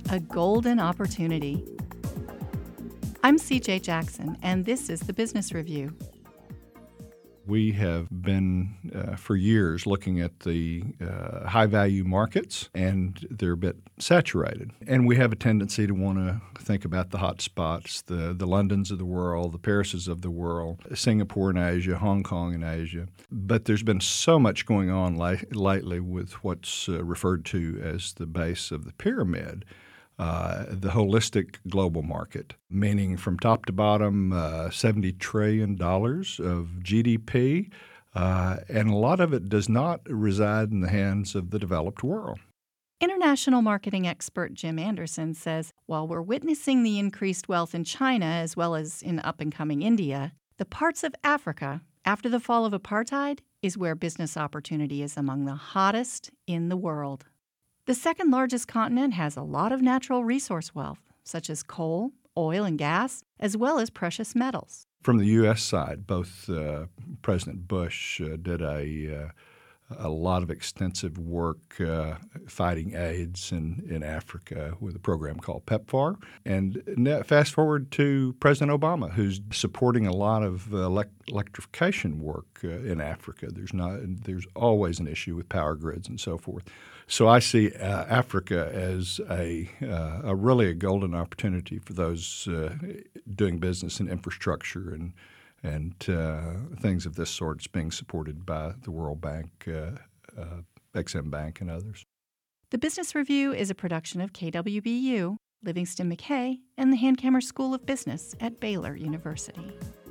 A golden opportunity. I'm CJ Jackson, and this is the Business Review. We have been for years looking at the high-value markets, and they're a bit saturated. And we have a tendency to want to think about the hot spots, the Londons of the world, the Parises of the world, Singapore in Asia, Hong Kong in Asia. But there's been so much going on lately with what's referred to as the base of the pyramid. The holistic global market, meaning from top to bottom, $70 trillion of GDP, and a lot of it does not reside in the hands of the developed world. International marketing expert Jim Anderson says while we're witnessing the increased wealth in China as well as in up-and-coming India, the parts of Africa, after the fall of apartheid, is where business opportunity is among the hottest in the world. The second largest continent has a lot of natural resource wealth, such as coal, oil, and gas, as well as precious metals. From the U.S. side, both President Bush did a lot of extensive work fighting AIDS in Africa with a program called PEPFAR. And fast forward to President Obama, who's supporting a lot of electrification work in Africa. There's always an issue with power grids and so forth. So I see Africa as a really a golden opportunity for those doing business in infrastructure and things of this sort. It's being supported by the World Bank, Exim Bank, and others. The Business Review is a production of KWBU, Livingston McKay, and the Hankamer School of Business at Baylor University.